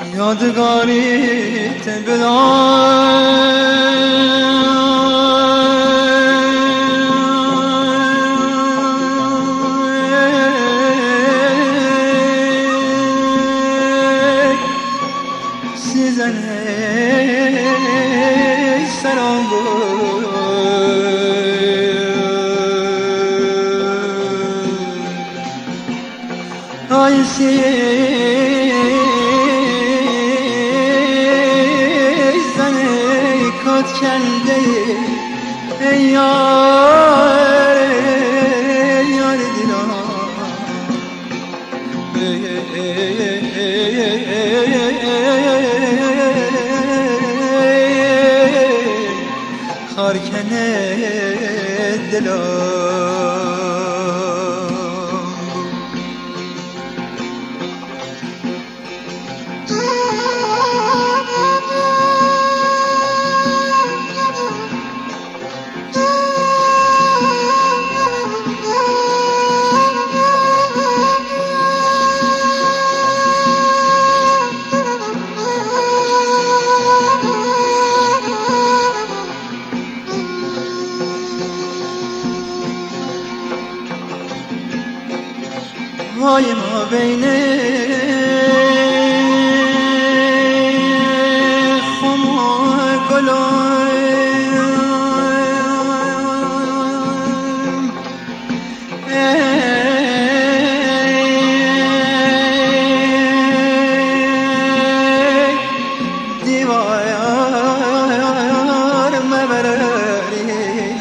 یادگاریت بدار سیزن سرام بود ای سیزن کت کنده ای یار دیران خارکنه دلم وای ما بین خم و گلم دیوار مبررین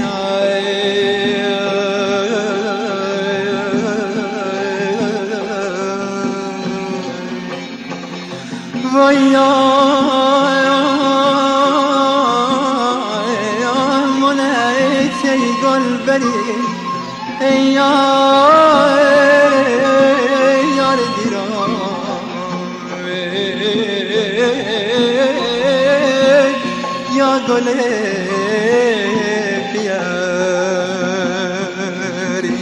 وای منعت ای گل بری ای یار دیران یا گل بیاری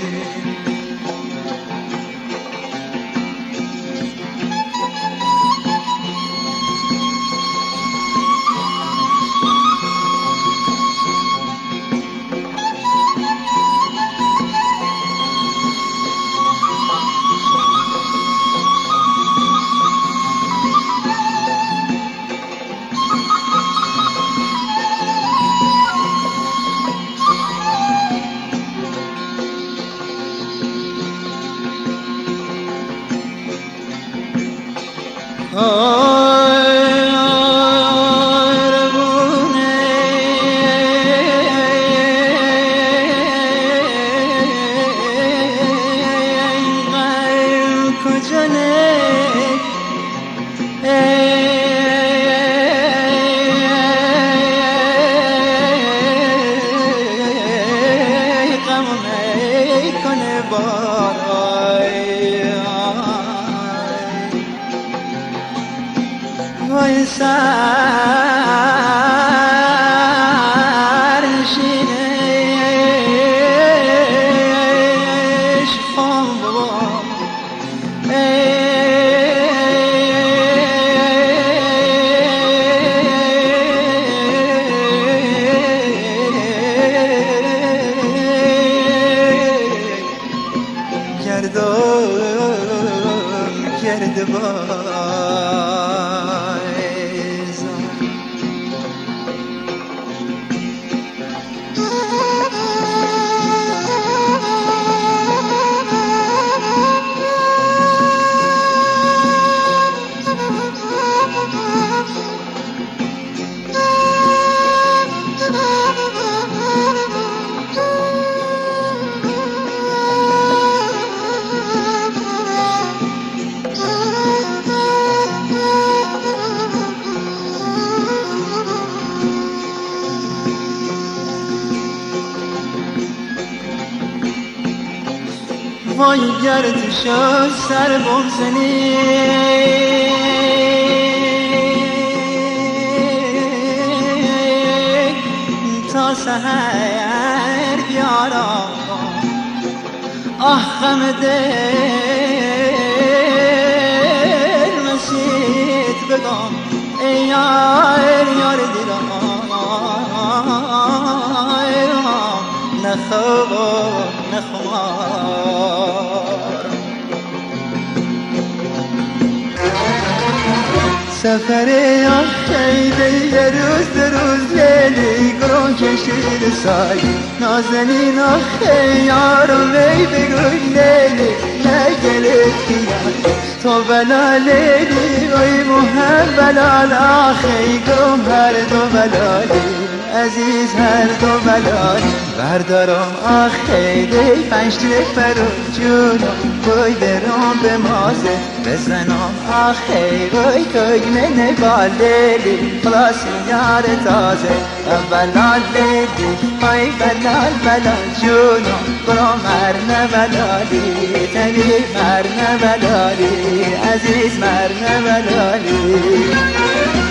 وای سرنشینش خام بابا گردباز وای گردشو سر بگذنی تا سحر بیارم آه غم دل مسید سفر آخی دیگه روز لیلی گرون کشید سای نازنین آخی یارم ای بگوی لیلی نگلت کیم تو بلا لیلی وی مهم بلال آخی گم هر دو بلالی عزیز هر دو بلالی بردارم آخی دی پنجتیک برو جونم بای برام به مازه بزنم آخی بای کگمه نبالیلی خلاص یار تازه بلال لیلی بای بلال بلال جونم برام هر نبلالی تنی مر نبلالی عزیز مر نبلالی